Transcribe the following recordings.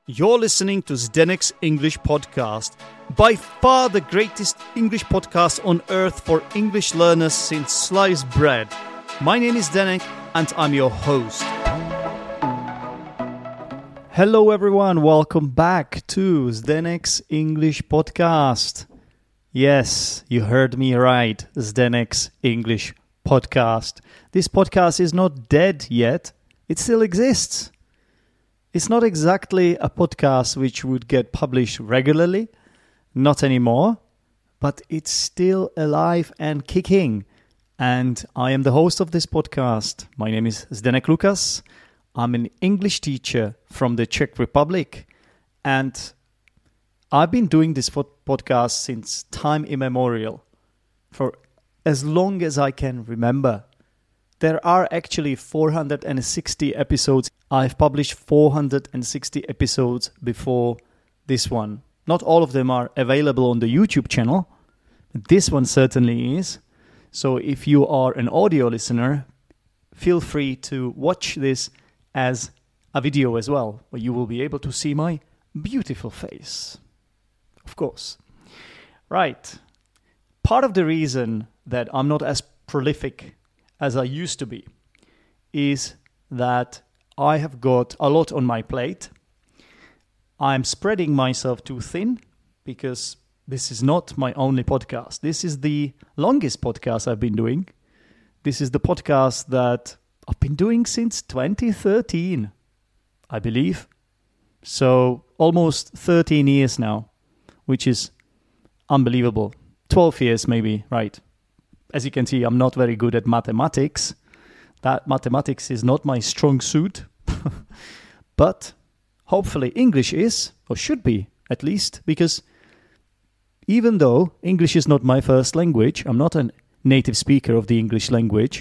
You're listening to Zdenek's English Podcast, by far the greatest English podcast on earth for English learners since sliced bread. My name is Zdenek and I'm your host. Hello everyone, welcome back to Zdenek's English Podcast. Yes, you heard me right, Zdenek's English Podcast. This podcast is not dead yet, it still exists. It's not exactly a podcast which would get published regularly, not anymore, but it's still alive and kicking. And I am the host of this podcast. My name is Zdenek Lukas. I'm an English teacher from the Czech Republic. And I've been doing this podcast since time immemorial, for as long as I can remember. There are actually 460 episodes. I've published 460 episodes before this one. Not all of them are available on the YouTube channel. This one certainly is. So if you are an audio listener, feel free to watch this as a video as well, where you will be able to see my beautiful face. Of course. Right. Part of the reason that I'm not as prolific as I used to be is that I have got a lot on my plate. I'm spreading myself too thin because this is not my only podcast. This is the longest podcast I've been doing. This is the podcast that I've been doing since 2013, I believe. So almost 13 years now, which is unbelievable. 12 years maybe, right? As you can see, I'm not very good at mathematics. That mathematics is not my strong suit. But hopefully English is, or should be at least, because even though English is not my first language, I'm not a native speaker of the English language,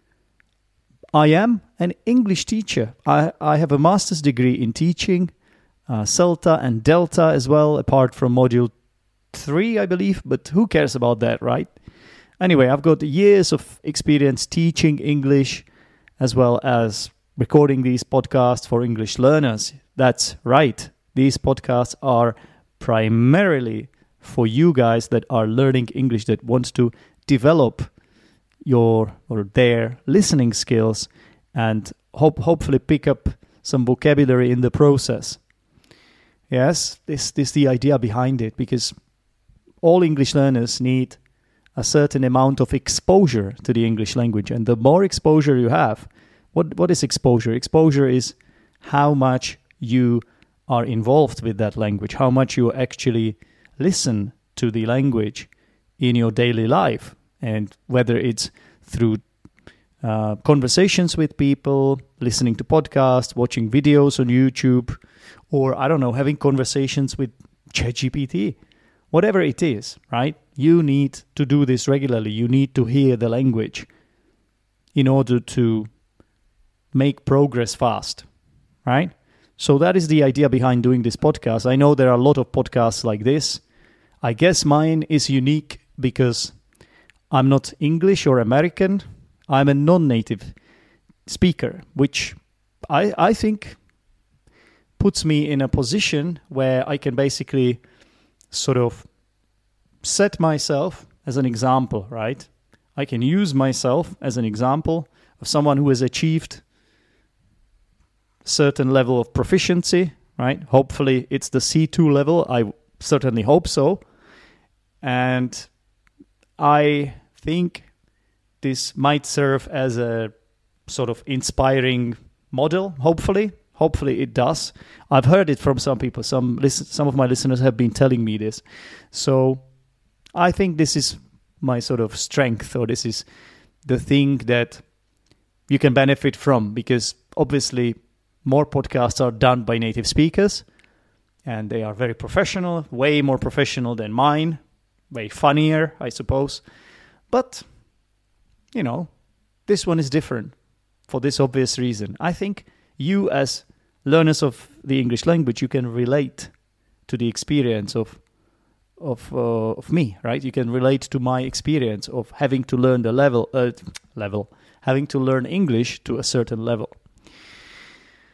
I am an English teacher. I have a master's degree in teaching, CELTA and Delta as well, apart from Module 3, I believe, but who cares about that, right? Anyway, I've got years of experience teaching English as well as recording these podcasts for English learners. That's right. These podcasts are primarily for you guys that are learning English, that want to develop your or their listening skills and hopefully pick up some vocabulary in the process. Yes, this is the idea behind it, because all English learners need a certain amount of exposure to the English language. And the more exposure you have, what is exposure? Exposure is how much you are involved with that language, how much you actually listen to the language in your daily life. And whether it's through conversations with people, listening to podcasts, watching videos on YouTube, or, I don't know, having conversations with ChatGPT. Whatever it is, right? You need to do this regularly. You need to hear the language in order to make progress fast, right? So that is the idea behind doing this podcast. I know there are a lot of podcasts like this. I guess mine is unique because I'm not English or American. I'm a non-native speaker, which I think puts me in a position where I can basically sort of set myself as an example, right? I can use myself as an example of someone who has achieved a certain level of proficiency, right? Hopefully it's the C2 level. I certainly hope so. And I think this might serve as a sort of inspiring model, hopefully. Hopefully it does. I've heard it from some people. Some of my listeners have been telling me this. So I think this is my sort of strength, or this is the thing that you can benefit from, because obviously more podcasts are done by native speakers and they are very professional, way more professional than mine, way funnier, I suppose. But, you know, this one is different for this obvious reason. I think you, as learners of the English language, you can relate to the experience of me, right? You can relate to my experience of having to learn having to learn English to a certain level.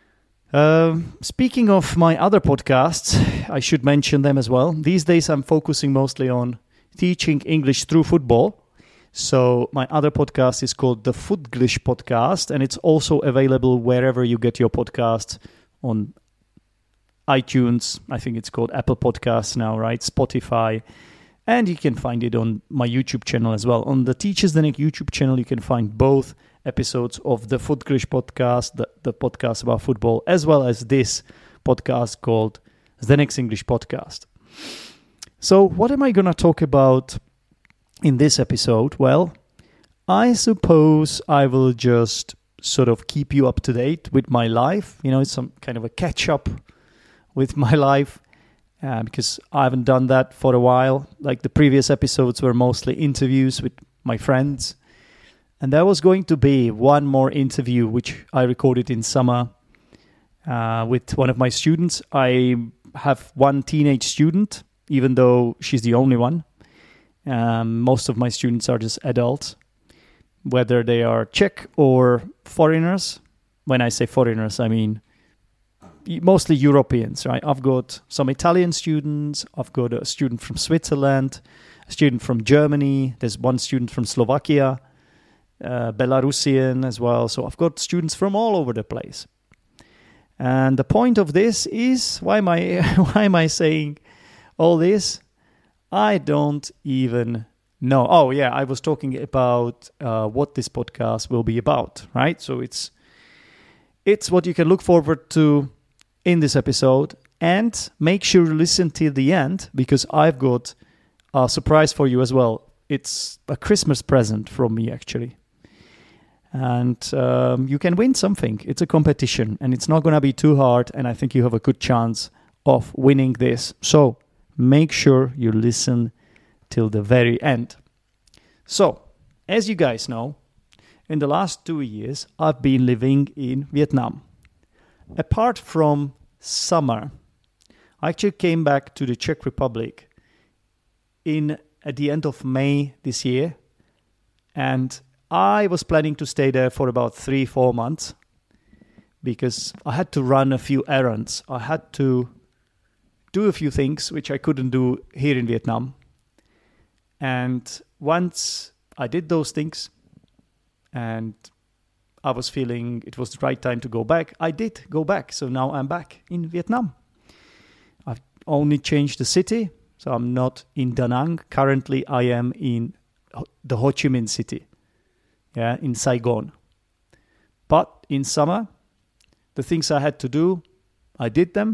Speaking of my other podcasts, I should mention them as well. These days I'm focusing mostly on teaching English through football. So my other podcast is called the Footglish Podcast, and it's also available wherever you get your podcasts, on iTunes. I think it's called Apple Podcasts now, right? Spotify. And you can find it on my YouTube channel as well. On the Teachers Zdenek YouTube channel, you can find both episodes of the Footglish Podcast, the podcast about football, as well as this podcast called Zdenek's English Podcast. So what am I going to talk about in this episode? Well, I suppose I will just sort of keep you up to date with my life. You know, it's some kind of a catch-up with my life. Because I haven't done that for a while. Like the previous episodes were mostly interviews with my friends. And there was going to be one more interview, which I recorded in summer with one of my students. I have one teenage student, even though she's the only one. Most of my students are just adults, whether they are Czech or foreigners. When I say foreigners, I mean mostly Europeans, right? I've got some Italian students. I've got a student from Switzerland, a student from Germany. There's one student from Slovakia, Belarusian as well. So I've got students from all over the place. And the point of this is, why am I saying all this? I don't even know. Oh yeah, I was talking about what this podcast will be about, right? So it's what you can look forward to in this episode, and make sure you listen till the end, because I've got a surprise for you as well. It's a Christmas present from me, actually. And you can win something. It's a competition, and it's not going to be too hard, and I think you have a good chance of winning this. So make sure you listen till the very end. So, as you guys know, in the last 2 years, I've been living in Vietnam. Apart from summer, I actually came back to the Czech Republic at the end of May this year, and I was planning to stay there for about 3-4 months because I had to run a few errands. I had to do a few things which I couldn't do here in Vietnam. And once I did those things and I was feeling it was the right time to go back, I did go back. So now I'm back in Vietnam. I've only changed the city, so I'm not in Da Nang. Currently, I am in the Ho Chi Minh City, in Saigon. But in summer, the things I had to do, I did them.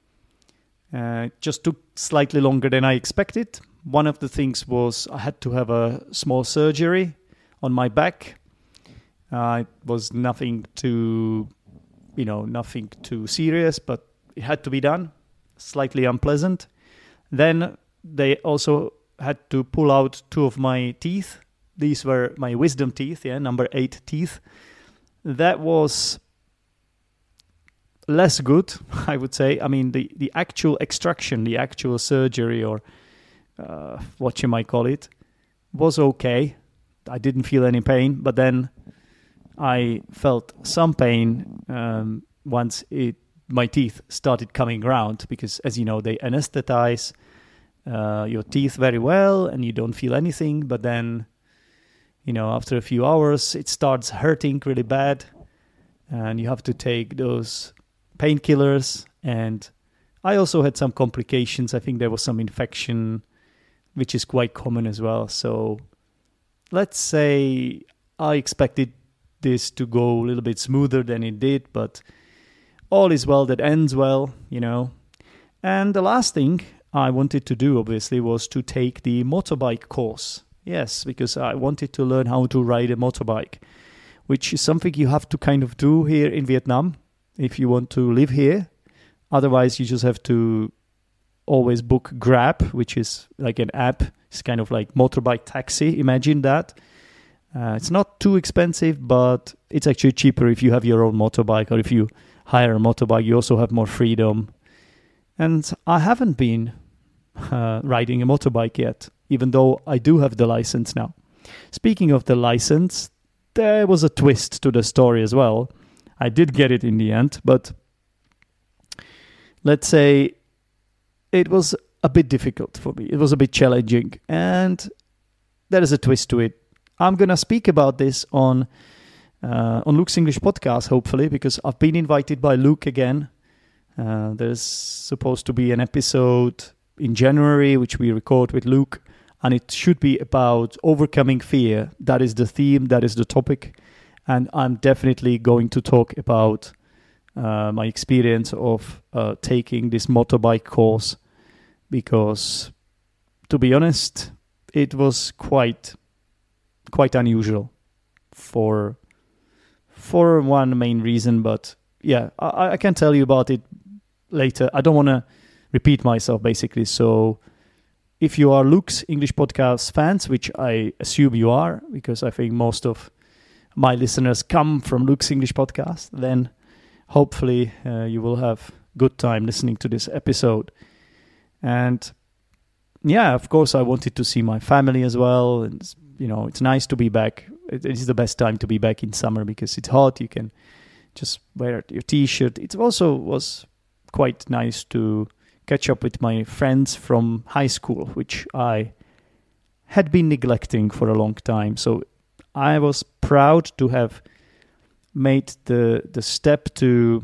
It just took slightly longer than I expected. One of the things was I had to have a small surgery on my back. It was nothing too serious, but it had to be done. Slightly unpleasant. Then they also had to pull out 2 of my teeth. These were my wisdom teeth, number 8 teeth. That was less good, I would say. I mean, the actual extraction, the actual surgery, or what you might call it, was okay. I didn't feel any pain, but then I felt some pain once my teeth started coming around, because, as you know, they anesthetize your teeth very well and you don't feel anything. But then, after a few hours, it starts hurting really bad and you have to take those painkillers. And I also had some complications. I think there was some infection, which is quite common as well. So let's say I expected this to go a little bit smoother than it did, but all is well that ends well, And the last thing I wanted to do, obviously, was to take the motorbike course. Yes, because I wanted to learn how to ride a motorbike, which is something you have to kind of do here in Vietnam if you want to live here. Otherwise, you just have to always book Grab, which is like an app. It's kind of like motorbike taxi. Imagine that. It's not too expensive, but it's actually cheaper if you have your own motorbike, or if you hire a motorbike, you also have more freedom. And I haven't been riding a motorbike yet, even though I do have the license now. Speaking of the license, there was a twist to the story as well. I did get it in the end, but let's say it was a bit difficult for me. It was a bit challenging, and there is a twist to it. I'm gonna speak about this on Luke's English podcast, hopefully, because I've been invited by Luke again. There's supposed to be an episode in January, which we record with Luke, and it should be about overcoming fear. That is the theme, that is the topic, and I'm definitely going to talk about my experience of taking this motorbike course, because, to be honest, it was quite unusual for one main reason. But yeah, I can tell you about it later. I don't want to repeat myself, basically. So if you are Luke's English podcast fans, which I assume you are, because I think most of my listeners come from Luke's English podcast, then hopefully you will have good time listening to this episode. And yeah, of course, I wanted to see my family as well. And, it's nice to be back. It is the best time to be back in summer because it's hot. You can just wear your t-shirt. It also was quite nice to catch up with my friends from high school, which I had been neglecting for a long time. So I was proud to have made the step to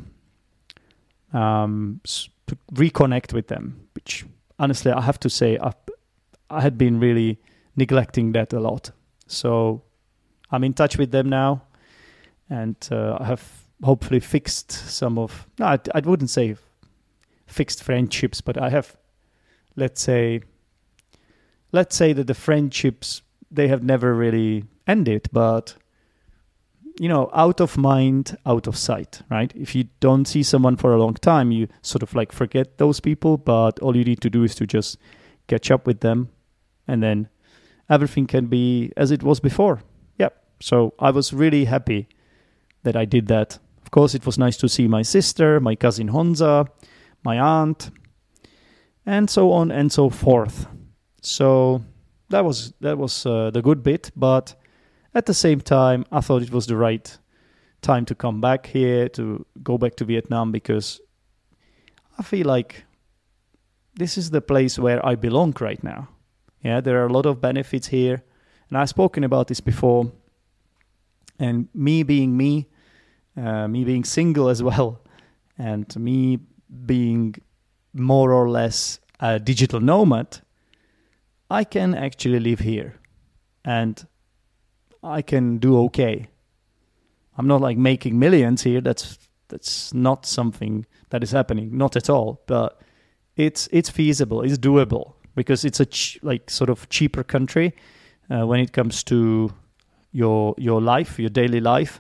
reconnect with them, which honestly I have to say I had been really neglecting that a lot. So I'm in touch with them now, and I have hopefully fixed some of, no, I wouldn't say fixed friendships, but I have, let's say that the friendships, they have never really ended, but out of mind, out of sight, right? If you don't see someone for a long time, you sort of like forget those people, but all you need to do is to just catch up with them, and then everything can be as it was before. Yep. So I was really happy that I did that. Of course, it was nice to see my sister, my cousin Honza, my aunt, and so on and so forth. So that was the good bit, but at the same time, I thought it was the right time to come back here, to go back to Vietnam, because I feel like this is the place where I belong right now. Yeah, there are a lot of benefits here, and I've spoken about this before. And me being single as well, and me being more or less a digital nomad, I can actually live here, and I can do okay. I'm not like making millions here. That's not something that is happening, not at all. But it's feasible, it's doable, because it's a sort of cheaper country when it comes to your life, your daily life.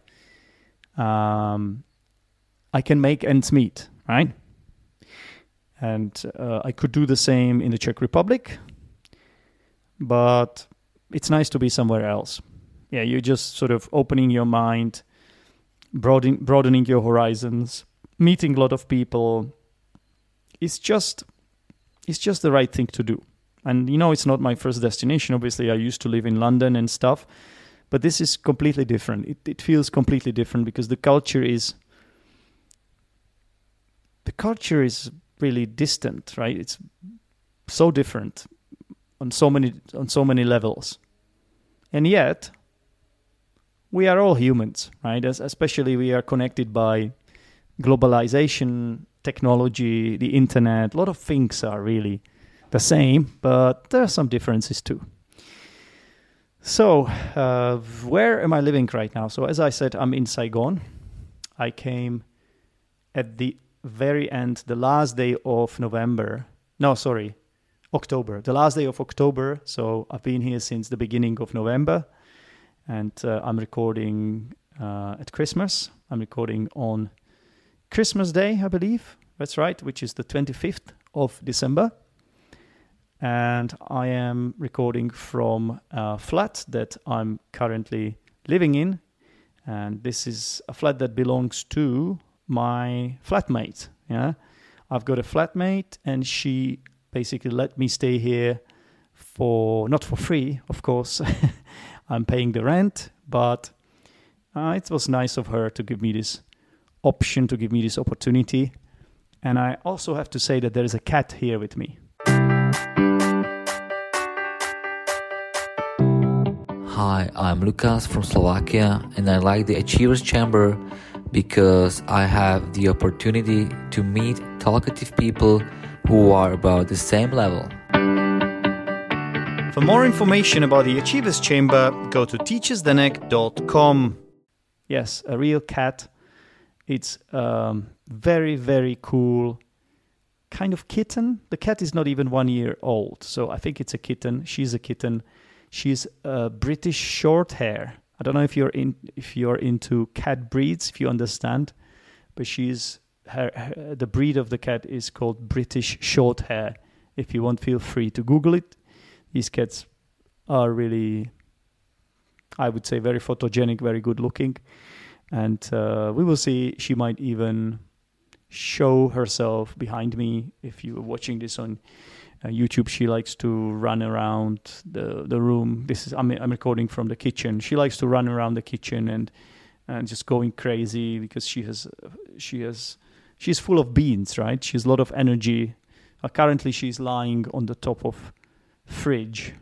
I can make ends meet, right? And I could do the same in the Czech Republic, but it's nice to be somewhere else. Yeah, you're just sort of opening your mind, broadening your horizons, meeting a lot of people. It's just the right thing to do. And it's not my first destination. Obviously, I used to live in London and stuff, but this is completely different. It feels completely different because the culture is really distant, right? It's so different on so many levels. And yet, we are all humans, right? Especially we are connected by globalization, technology, the internet. A lot of things are really the same, but there are some differences too. So, where am I living right now? So, as I said, I'm in Saigon. I came at the very end, the last day of October. The last day of October. So, I've been here since the beginning of November. And I'm recording at Christmas. I'm recording on Christmas Day, I believe. That's right, which is the 25th of December. And I am recording from a flat that I'm currently living in. And this is a flat that belongs to my flatmate. Yeah, I've got a flatmate, and she basically let me stay here not for free, of course. I'm paying the rent, but it was nice of her to give me this option, to give me this opportunity. And I also have to say that there is a cat here with me. Hi, I'm Lukas from Slovakia, and I like the Achievers Chamber because I have the opportunity to meet talkative people who are about the same level. For more information about the Achievers Chamber, go to teachersdenek.com. Yes, a real cat. It's very, very cool kind of kitten. The cat is not even 1 year old, so I think it's a kitten. She's a kitten. She's a British short hair. I don't know if you're into cat breeds, if you understand, but the breed of the cat is called British short hair. If you want, feel free to Google it. These cats are really, I would say, very photogenic, very good looking. And we will see, she might even show herself behind me. If you're watching this on YouTube, she likes to run around the room. I'm recording from the kitchen. She likes to run around the kitchen and just going crazy because she's full of beans, right? She has a lot of energy. Currently, she's lying on the top of fridge.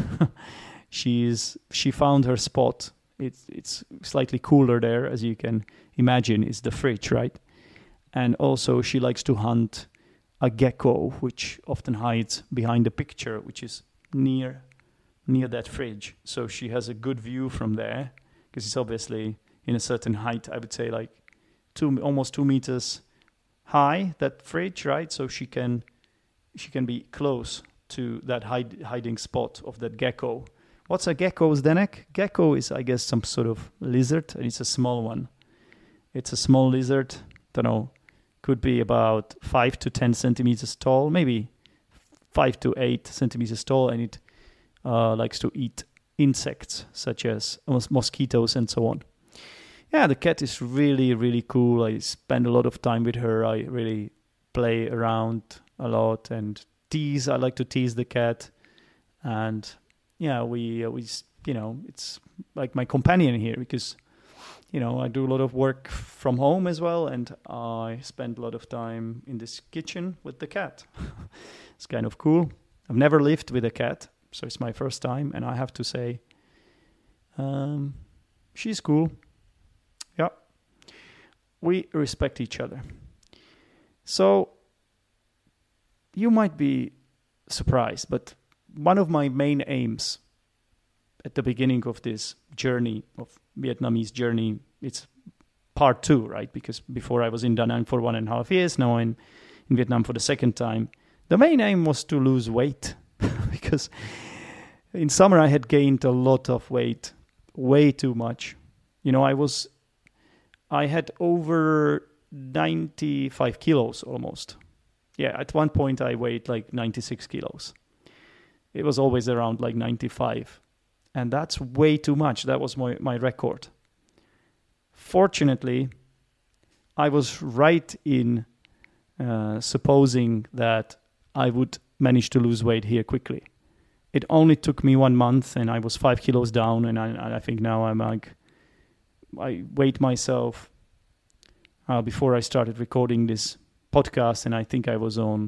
She found her spot. It's slightly cooler there, as you can imagine. It's the fridge, right? And also, she likes to hunt a gecko, which often hides behind the picture, which is near that fridge. So she has a good view from there, because it's obviously in a certain height. I would say like almost 2 meters high, that fridge, right? So she can be close to that hiding spot of that gecko. What's a gecko, Zdenek? Gecko is, I guess, some sort of lizard, and it's a small one. It's a small lizard, don't know, could be about 5 to 10 centimeters tall, maybe 5 to 8 centimeters tall, and it likes to eat insects such as mosquitoes and so on. Yeah, the cat is really, really cool. I spend a lot of time with her. I really play around a lot and tease. I like to tease the cat, and yeah, we it's like my companion here because I do a lot of work from home as well, and I spend a lot of time in this kitchen with the cat. It's kind of cool. I've never lived with a cat, so it's my first time, and I have to say, she's cool. Yeah, we respect each other. So you might be surprised, but one of my main aims at the beginning of this journey, of Vietnamese journey, it's part 2, right? Because before I was in Da Nang for 1.5 years, now I'm in Vietnam for the second time. The main aim was to lose weight because in summer I had gained a lot of weight, way too much. I had over 95 kilos almost. Yeah, at one point I weighed like 96 kilos. It was always around like 95. And that's way too much. That was my record. Fortunately, I was right in supposing that I would manage to lose weight here quickly. It only took me 1 month and I was 5 kilos down, and I think now I weighed myself before I started recording this podcast, and I think I was on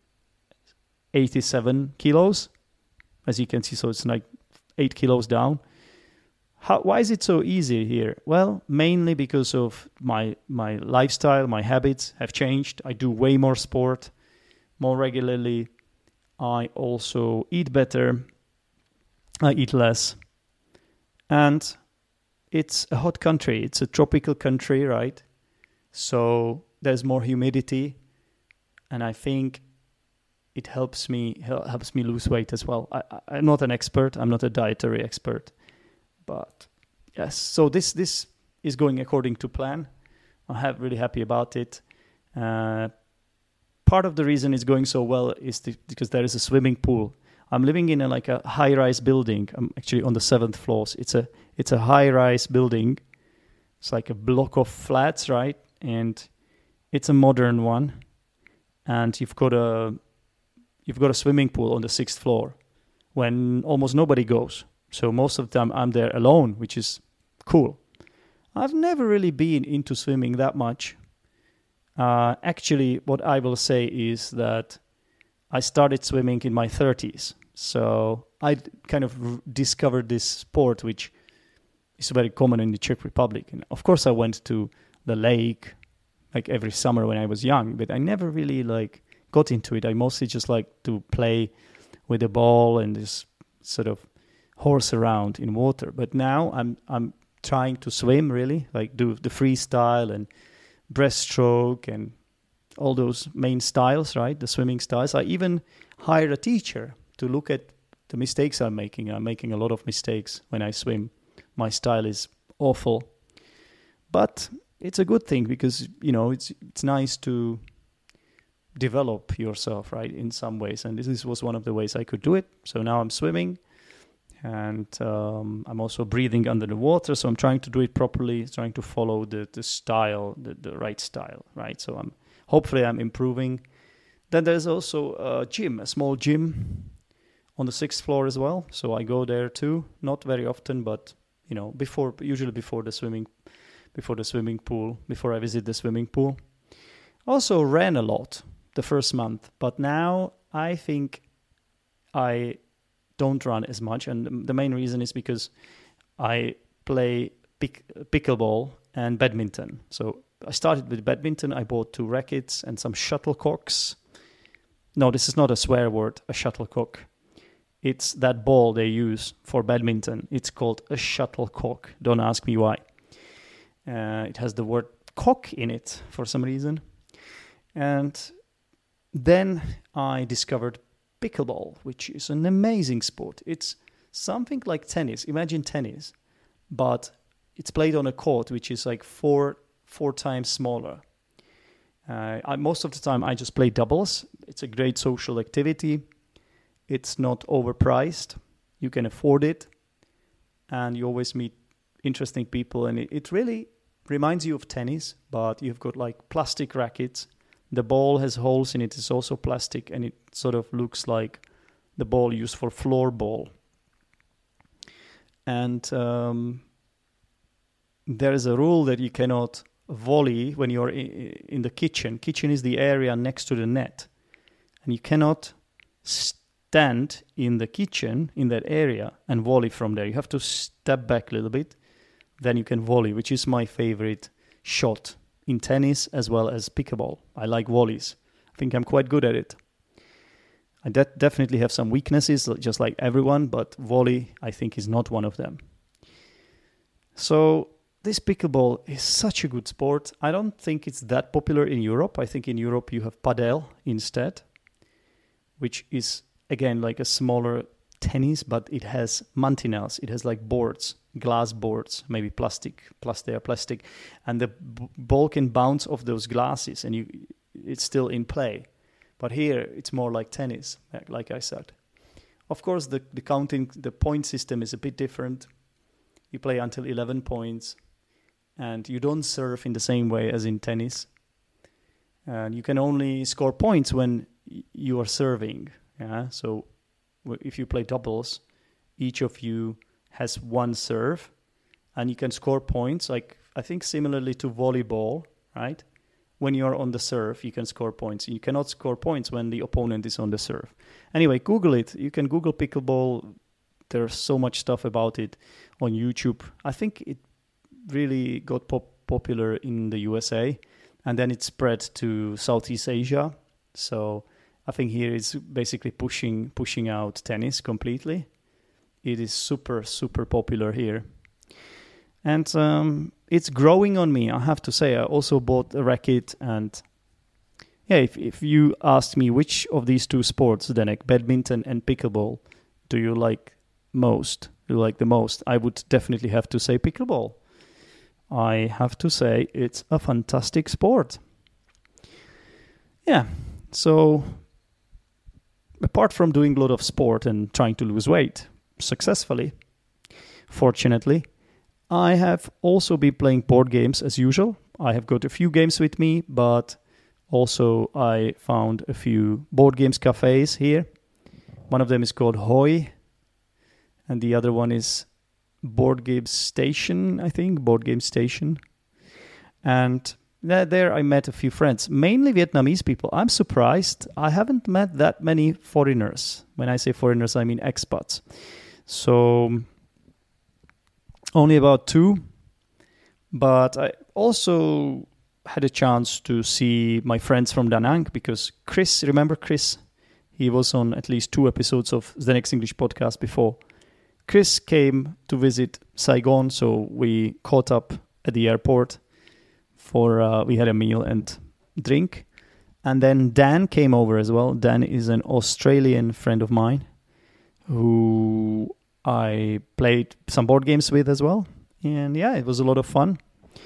87 kilos, as you can see, so it's like 8 kilos down. Why is it so easy here? Well, mainly because of my lifestyle, my habits have changed. I do way more sport, more regularly. I also eat better. I eat less. And it's a hot country. It's a tropical country, right? So there's more humidity. And I think it helps me lose weight as well. I'm not an expert. I'm not a dietary expert. But yes, so this is going according to plan. I'm really happy about it. Part of the reason it's going so well is because there is a swimming pool. I'm living in a high-rise building. I'm actually on the 7th floor. It's a high-rise building. It's like a block of flats, right? And it's a modern one. And you've got a swimming pool on the 6th floor when almost nobody goes. So most of the time I'm there alone, which is cool. I've never really been into swimming that much. Actually, what I will say is that I started swimming in my 30s. So I kind of discovered this sport, which is very common in the Czech Republic. And of course, I went to the lake like every summer when I was young, but I never really like got into it. I mostly just like to play with the ball and just sort of horse around in water. But now I'm trying to swim, really, like do the freestyle and breaststroke and all those main styles, right? The swimming styles. I even hired a teacher to look at the mistakes I'm making. I'm making a lot of mistakes when I swim. My style is awful. But it's a good thing because, it's nice to develop yourself, right, in some ways. And this was one of the ways I could do it. So now I'm swimming and I'm also breathing under the water. So I'm trying to do it properly, trying to follow the style, the right style, right? So hopefully I'm improving. Then there's also a small gym on the 6th floor as well. So I go there too, not very often, but usually before the swimming pool, before I visit the swimming pool. Also ran a lot the first month, but now I think I don't run as much, and the main reason is because I play pickleball and badminton. So I started with badminton. I bought 2 rackets and some shuttlecocks. No, this is not a swear word, a shuttlecock. It's that ball they use for badminton. It's called a shuttlecock. Don't ask me why. It has the word cock in it for some reason. And then I discovered pickleball, which is an amazing sport. It's something like tennis. Imagine tennis, but it's played on a court which is like four times smaller. Most of the time I just play doubles. It's a great social activity. It's not overpriced. You can afford it. And you always meet interesting people. And it really reminds you of tennis, but you've got like plastic rackets. The ball has holes in it. It's also plastic, and it sort of looks like the ball used for floorball. And there is a rule that you cannot volley when you're in the kitchen. Kitchen is the area next to the net. And you cannot stand in the kitchen, in that area, and volley from there. You have to step back a little bit. Then you can volley, which is my favorite shot in tennis as well as pickleball. I like volleys. I think I'm quite good at it. I definitely have some weaknesses, just like everyone, but volley, I think, is not one of them. So this pickleball is such a good sport. I don't think it's that popular in Europe. I think in Europe you have padel instead, which is, again, like a smaller tennis, but it has mantinels. It has like boards, glass boards, maybe plastic, they are plastic, and the ball can bounce off those glasses and it's still in play. But here it's more like tennis, like I said. Of course, the point system is a bit different. You play until 11 points, and you don't serve in the same way as in tennis. And you can only score points when you are serving. Yeah, so if you play doubles, each of you has one serve, and you can score points, like I think similarly to volleyball, right? When you're on the serve, you can score points. You cannot score points when the opponent is on the serve. Anyway, Google it. You can Google pickleball. There's so much stuff about it on YouTube. I think it really got popular in the USA, and then it spread to Southeast Asia. So I think here it's basically pushing out tennis completely. It is super, super popular here. And it's growing on me, I have to say. I also bought a racket, and if you asked me which of these 2 sports, Zdenek, badminton and pickleball, do you like the most, I would definitely have to say pickleball. I have to say it's a fantastic sport. Yeah, so apart from doing a lot of sport and trying to lose weight successfully, fortunately, I have also been playing board games as usual. I have got a few games with me, but also I found a few board games cafes here. One of them is called Hoi, and the other one is Board Game Station, I think, Board Game Station. And there I met a few friends, mainly Vietnamese people. I'm surprised. I haven't met that many foreigners. When I say foreigners, I mean expats. So only about 2. But I also had a chance to see my friends from Da Nang because Chris, remember Chris? He was on at least 2 episodes of the Next English podcast before. Chris came to visit Saigon, so we caught up at the airport we had a meal and drink. And then Dan came over as well. Dan is an Australian friend of mine who I played some board games with as well. And yeah, it was a lot of fun.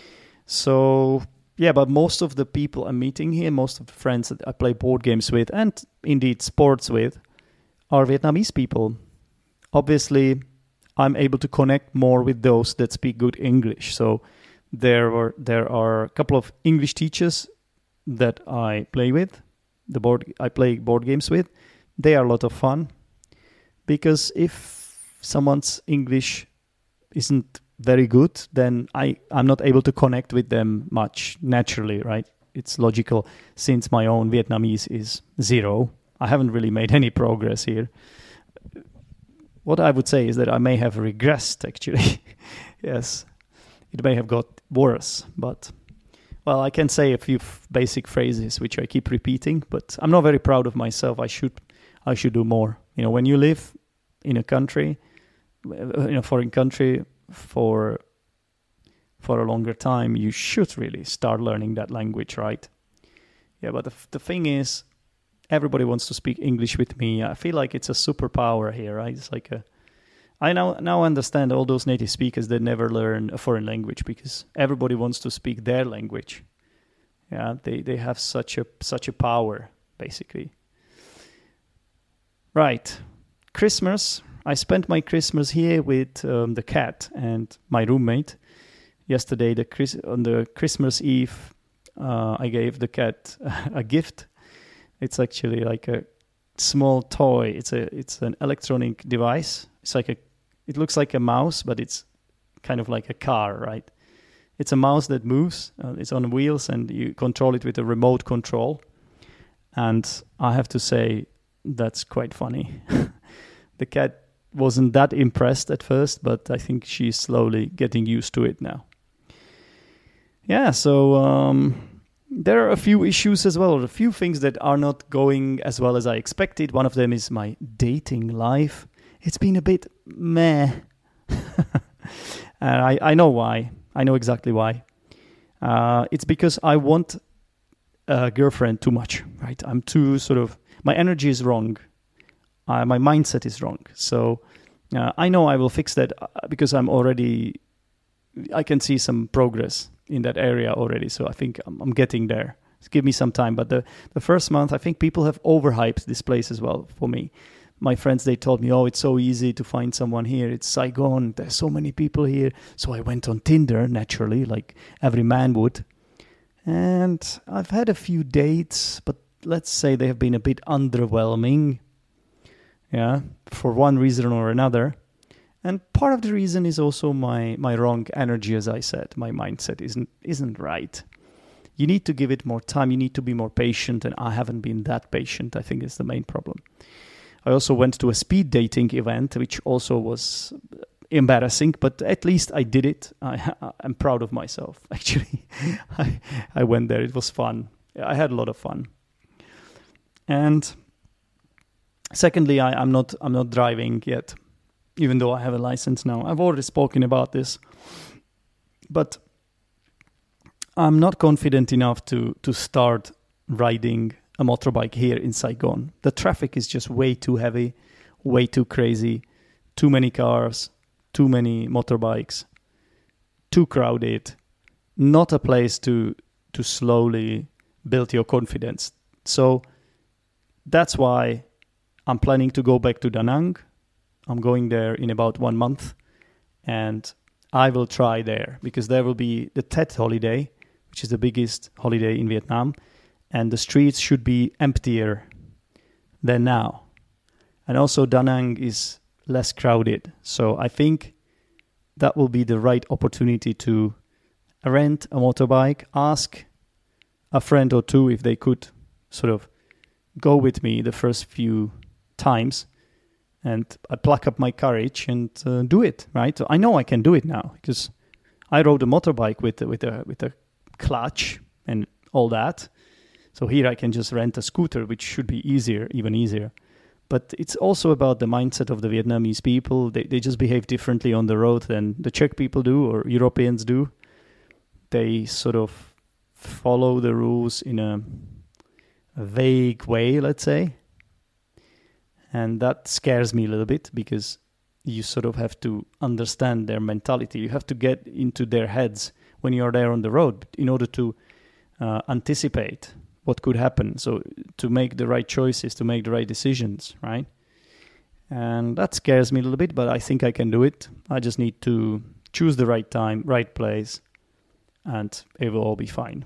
So yeah, but most of the people I'm meeting here, most of the friends that I play board games with and indeed sports with are Vietnamese people. Obviously, I'm able to connect more with those that speak good English. So there are a couple of English teachers that I play with. I play board games with. They are a lot of fun because if someone's English isn't very good, then I'm not able to connect with them much naturally, right? It's logical since my own Vietnamese is 0. I haven't really made any progress here. What I would say is that I may have regressed, actually. Yes, it may have got worse, but, well, I can say a few basic phrases which I keep repeating, but I'm not very proud of myself. I should do more. You know, when you live in a country, in a foreign country for a longer time, you should really start learning that language, right? Yeah, but the thing is, everybody wants to speak English with me. I feel like it's a superpower here, right? It's like I now understand all those native speakers that never learn a foreign language because everybody wants to speak their language. Yeah, they have such a power, basically. Right. Christmas. I spent my Christmas here with the cat and my roommate. Yesterday, on the Christmas Eve, I gave the cat a gift. It's actually like a small toy. It's an electronic device. It looks like a mouse, but it's kind of like a car, right? It's a mouse that moves. It's on wheels, and you control it with a remote control. And I have to say, that's quite funny. The cat wasn't that impressed at first, but I think she's slowly getting used to it now. Yeah, so there are a few issues as well, a few things that are not going as well as I expected. One of them is my dating life. It's been a bit meh. And I know why. I know exactly why. It's because I want a girlfriend too much, right? I'm too my energy is wrong. My mindset is wrong. So I know I will fix that because I can see some progress in that area already. So I think I'm getting there. Give me some time. But the first month, I think people have overhyped this place as well for me. My friends, they told me, oh, it's so easy to find someone here. It's Saigon. There's so many people here. So I went on Tinder, naturally, like every man would. And I've had a few dates, but let's say they have been a bit underwhelming. Yeah, for one reason or another. And part of the reason is also my wrong energy, as I said. My mindset isn't right. You need to give it more time. You need to be more patient, and I haven't been that patient. I think is the main problem. I also went to a speed dating event, which also was embarrassing, but at least I did it. I'm proud of myself, actually. I went there. It was fun. I had a lot of fun. And secondly, I'm not driving yet, even though I have a license now. I've already spoken about this, but I'm not confident enough to start riding a motorbike here in Saigon. The traffic is just way too heavy, way too crazy, too many cars, too many motorbikes, too crowded, not a place to slowly build your confidence. So that's why I'm planning to go back to Da Nang. I'm going there in about 1 month, and I will try there because there will be the Tet holiday, which is the biggest holiday in Vietnam, and the streets should be emptier than now. And also Da Nang is less crowded. So I think that will be the right opportunity to rent a motorbike, ask a friend or two if they could sort of go with me the first few times, and I pluck up my courage and do it, right? So I know I can do it now because I rode a motorbike with a clutch and all that. So here I can just rent a scooter, which should be easier, even easier. But it's also about the mindset of the Vietnamese people. They just behave differently on the road than the Czech people do or Europeans do. They sort of follow the rules in a vague way, let's say. And that scares me a little bit because you sort of have to understand their mentality. You have to get into their heads when you're there on the road in order to anticipate what could happen. So to make the right choices, to make the right decisions, right? And that scares me a little bit, but I think I can do it. I just need to choose the right time, right place, and it will all be fine.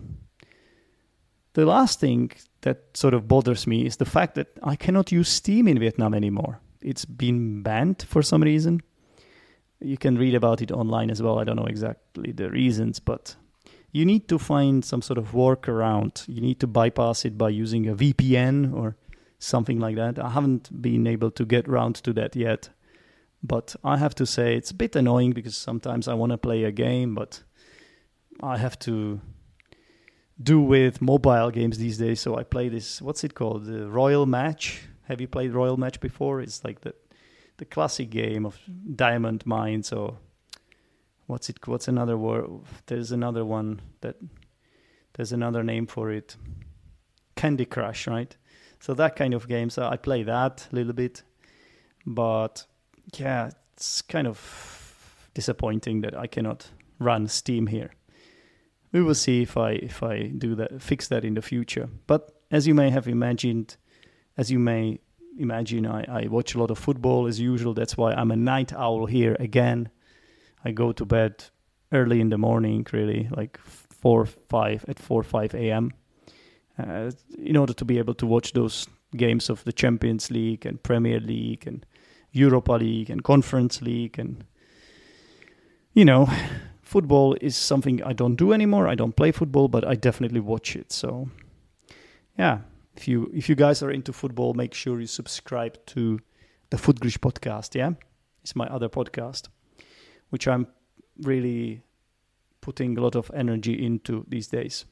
The last thing that sort of bothers me is the fact that I cannot use Steam in Vietnam anymore. It's been banned for some reason. You can read about it online as well. I don't know exactly the reasons, but you need to find some sort of workaround. You need to bypass it by using a VPN or something like that. I haven't been able to get around to that yet, but I have to say it's a bit annoying because sometimes I want to play a game, but I have to do with mobile games these days. So I play this, what's it called? The Royal Match. Have you played Royal Match before? It's like the classic game of diamond mines, or what's another word? There's another one there's another name for it. Candy Crush, right? So that kind of game. So I play that a little bit, but yeah, it's kind of disappointing that I cannot run Steam here. We will see if I do that, fix that in the future. But as you may imagine, I watch a lot of football as usual. That's why I'm a night owl here again. I go to bed early in the morning, really, like 4 or 5 a.m. In order to be able to watch those games of the Champions League and Premier League and Europa League and Conference League. And, football is something I don't do anymore. I don't play football, but I definitely watch it. So, yeah, if you guys are into football, make sure you subscribe to the Futgrish podcast, yeah? It's my other podcast, which I'm really putting a lot of energy into these days.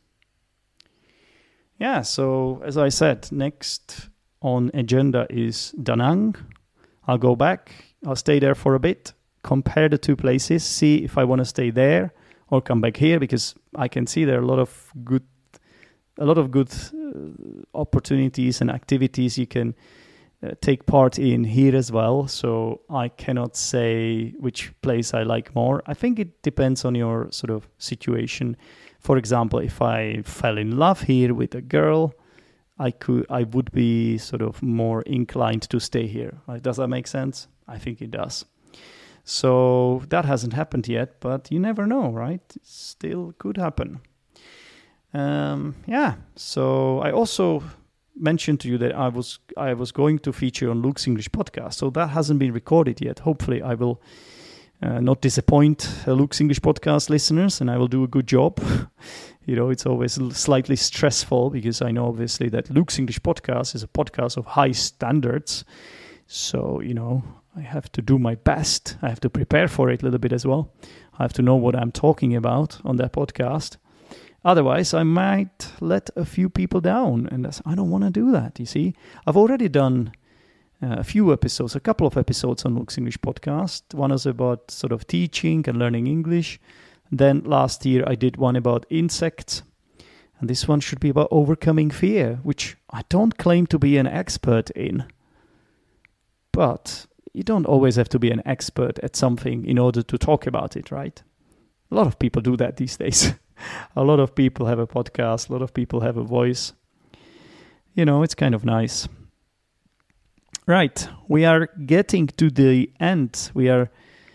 Yeah, so as I said, next on agenda is Da Nang. I'll go back. I'll stay there for a bit, compare the two places, see if I want to stay there or come back here, because I can see there are a lot of good opportunities and activities you can take part in here as well. So I cannot say which place I like more. I think it depends on your sort of situation. For example, if I fell in love here with a girl, I would be sort of more inclined to stay here. Right? Does that make sense? I think it does. So that hasn't happened yet, but you never know, right? It still could happen. So I also mentioned to you that I was going to feature on Luke's English podcast, so that hasn't been recorded yet. Hopefully I will not disappoint Luke's English podcast listeners, and I will do a good job. It's always slightly stressful because I know obviously that Luke's English podcast is a podcast of high standards. So, I have to do my best. I have to prepare for it a little bit as well. I have to know what I'm talking about on that podcast. Otherwise, I might let a few people down, and I don't want to do that, you see. I've already done a couple of episodes on Luke's English podcast. One was about sort of teaching and learning English. Then last year I did one about insects. And this one should be about overcoming fear, which I don't claim to be an expert in. But you don't always have to be an expert at something in order to talk about it, right? A lot of people do that these days. A lot of people have a podcast. A lot of people have a voice. It's kind of nice. Right, we are getting to the end. We are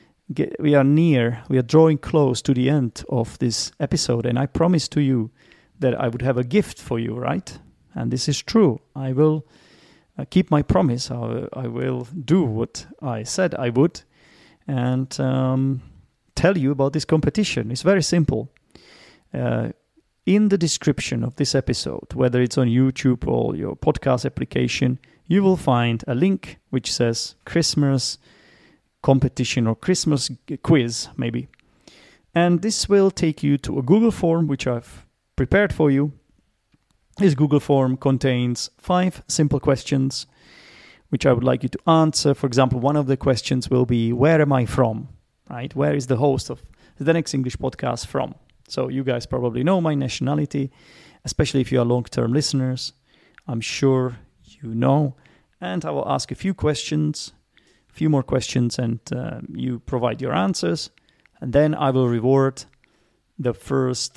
drawing close to the end of this episode, and I promised to you that I would have a gift for you, right? And this is true. I will keep my promise. I will do what I said I would, and tell you about this competition. It's very simple. in the description of this episode, whether it's on YouTube or your podcast application, you will find a link which says Christmas competition or Christmas quiz, maybe. And this will take you to a Google form which I've prepared for you. This Google form contains 5 simple questions which I would like you to answer. For example, one of the questions will be, where am I from? Right? Where is the host of the Next English Podcast from? So you guys probably know my nationality, especially if you are long-term listeners. I'm sure you know. And I will ask a few more questions, and you provide your answers. And then I will reward the first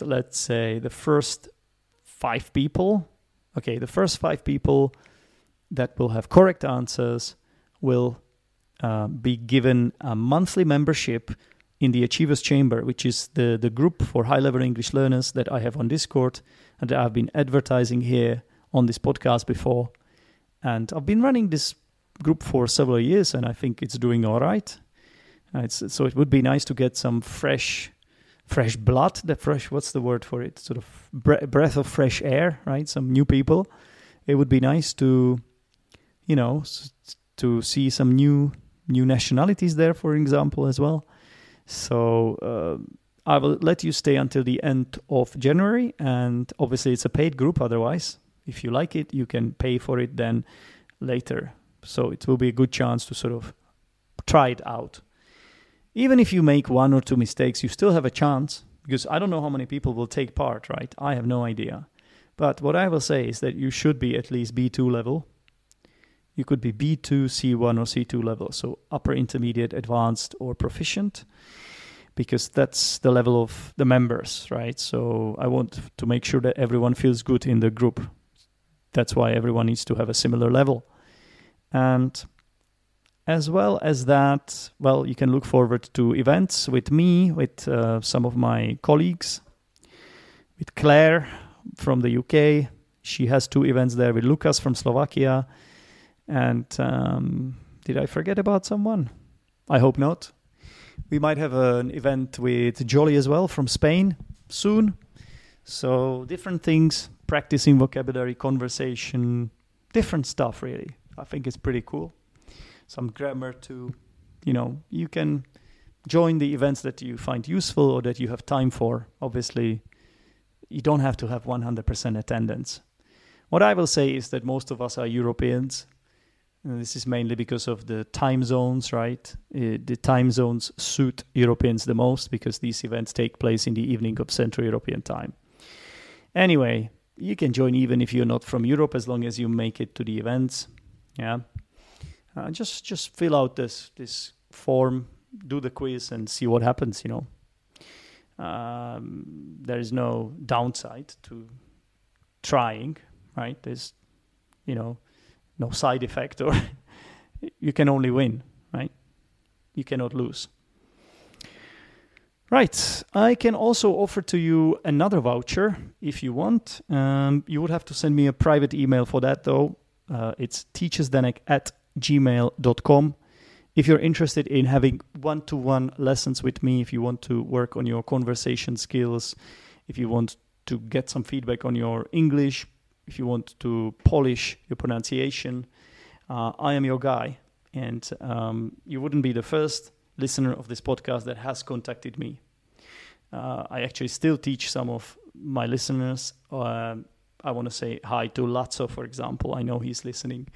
5 people. Okay, the first 5 people that will have correct answers will be given a monthly membership in the Achievers Chamber, which is the group for high-level English learners that I have on Discord and that I've been advertising here on this podcast before. And I've been running this group for several years, and I think it's doing all right. So it would be nice to get some fresh blood, what's the word for it? Sort of breath of fresh air, right? Some new people. It would be nice to, to see some new nationalities there, for example, as well. So I will let you stay until the end of January, and obviously it's a paid group. Otherwise, if you like it, you can pay for it then later. So it will be a good chance to sort of try it out. Even if you make 1 or 2 mistakes, you still have a chance, because I don't know how many people will take part, right? I have no idea. But what I will say is that you should be at least B2 level. You could be B2, C1 or C2 level, so upper intermediate, advanced or proficient, because that's the level of the members, right? So I want to make sure that everyone feels good in the group. That's why everyone needs to have a similar level. And as well as that, well, you can look forward to events with me, with some of my colleagues, with Claire from the UK. She has 2 events there with Lukas from Slovakia. And did I forget about someone? I hope not. We might have an event with Jolly as well from Spain soon. So different things, practicing vocabulary, conversation, different stuff really. I think it's pretty cool. Some grammar too. You can join the events that you find useful or that you have time for. Obviously, you don't have to have 100% attendance. What I will say is that most of us are Europeans. This is mainly because of the time zones, right? The time zones suit Europeans the most because these events take place in the evening of Central European time. Anyway, you can join even if you're not from Europe, as long as you make it to the events. Yeah. Just fill out this form, do the quiz, and see what happens. There is no downside to trying, right? There's, no side effect, or you can only win, right? You cannot lose. Right. I can also offer to you another voucher if you want. You would have to send me a private email for that, though. It's teachersdenek@gmail.com. If you're interested in having one-to-one lessons with me, if you want to work on your conversation skills, if you want to get some feedback on your English, if you want to polish your pronunciation, I am your guy. And you wouldn't be the first listener of this podcast that has contacted me. I actually still teach some of my listeners. I want to say hi to Lazzo, for example. I know he's listening.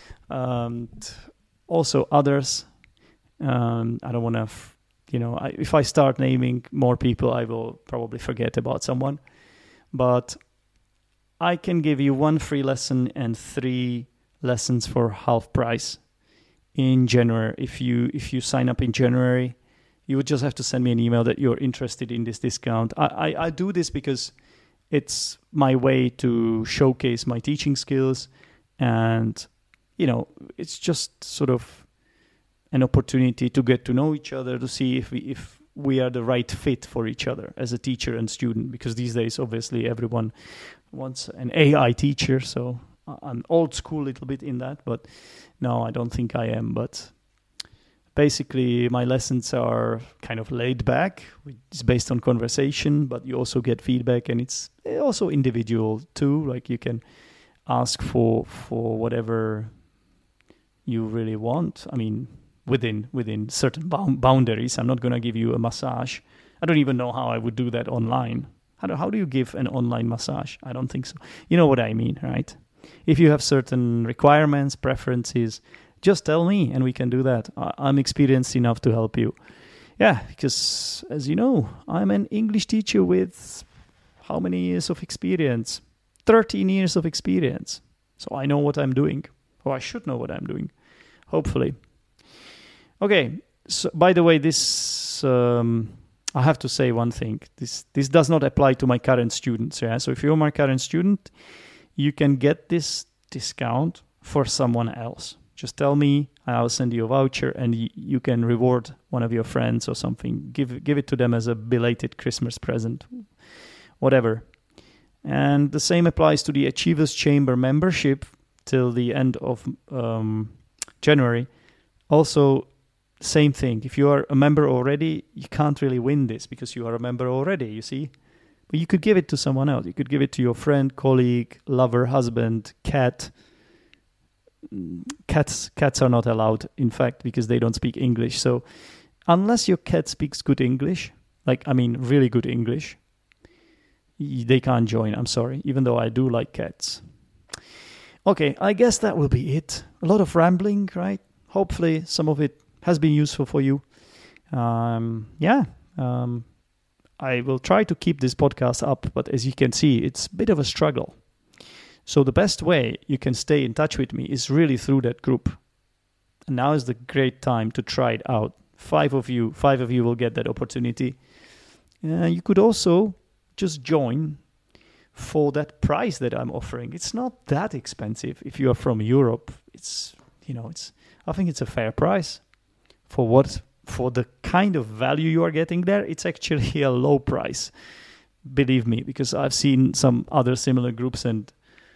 Also others. I don't want to, if I start naming more people, I will probably forget about someone. But I can give you 1 free lesson and 3 lessons for half price in January. If you sign up in January, you would just have to send me an email that you're interested in this discount. I do this because it's my way to showcase my teaching skills, and it's just sort of an opportunity to get to know each other, to see if we are the right fit for each other as a teacher and student, because these days obviously everyone wants an AI teacher. So I'm old school a little bit in that, but no, I don't think I am. But Basically, my lessons are kind of laid back. It's based on conversation, but you also get feedback, and it's also individual too. Like you can ask for whatever you really want. I mean, within certain boundaries. I'm not going to give you a massage. I don't even know how I would do that online. How do you give an online massage? I don't think so. You know what I mean, right? If you have certain requirements, preferences, just tell me and we can do that. I'm experienced enough to help you. Yeah, because as you know, I'm an English teacher with how many years of experience? 13 years of experience. So I know what I'm doing. Or I should know what I'm doing. Hopefully. Okay, so by the way, this... I have to say one thing. This does not apply to my current students. Yeah? So if you're my current student, you can get this discount for someone else. Just tell me, I'll send you a voucher, and you can reward one of your friends or something. Give it to them as a belated Christmas present, whatever. And the same applies to the Achievers Chamber membership till the end of January. Also, same thing. If you are a member already, you can't really win this because you are a member already, you see? But you could give it to someone else. You could give it to your friend, colleague, lover, husband, cat. Cats are not allowed, in fact, because they don't speak English. So unless your cat speaks good English, really good English, they can't join. I'm sorry, even though I do like cats. Okay, I guess that will be it. A lot of rambling, right? Hopefully some of it has been useful for you. I will try to keep this podcast up, but as you can see, it's a bit of a struggle. So the best way you can stay in touch with me is really through that group. And now is the great time to try it out. 5 of you will get that opportunity. You could also just join for that price that I'm offering. It's not that expensive. If you are from Europe, I think it's a fair price. For the kind of value you are getting there, it's actually a low price. Believe me, because I've seen some other similar groups, and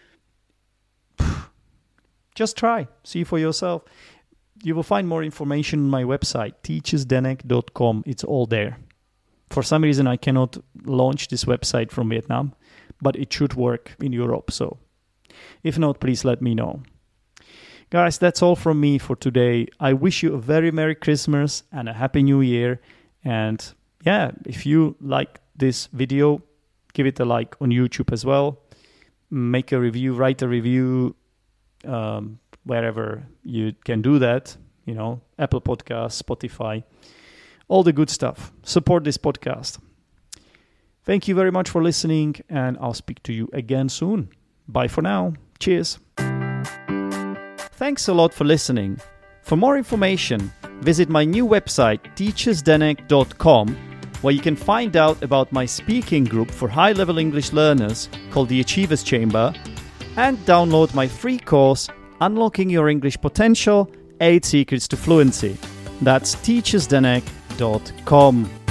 just try, see for yourself. You will find more information on my website, teachersdenek.com. It's all there. For some reason, I cannot launch this website from Vietnam, but it should work in Europe. So if not, please let me know. Guys, that's all from me for today. I wish you a very Merry Christmas and a Happy New Year. And yeah, if you like this video, give it a like on YouTube as well. Make a review, write a review, wherever you can do that. Apple Podcasts, Spotify, all the good stuff. Support this podcast. Thank you very much for listening, and I'll speak to you again soon. Bye for now. Cheers. Thanks a lot for listening. For more information, visit my new website, teachersdenek.com, where you can find out about my speaking group for high-level English learners called the Achievers Chamber, and download my free course, Unlocking Your English Potential, 8 Secrets to Fluency. That's teachersdenek.com.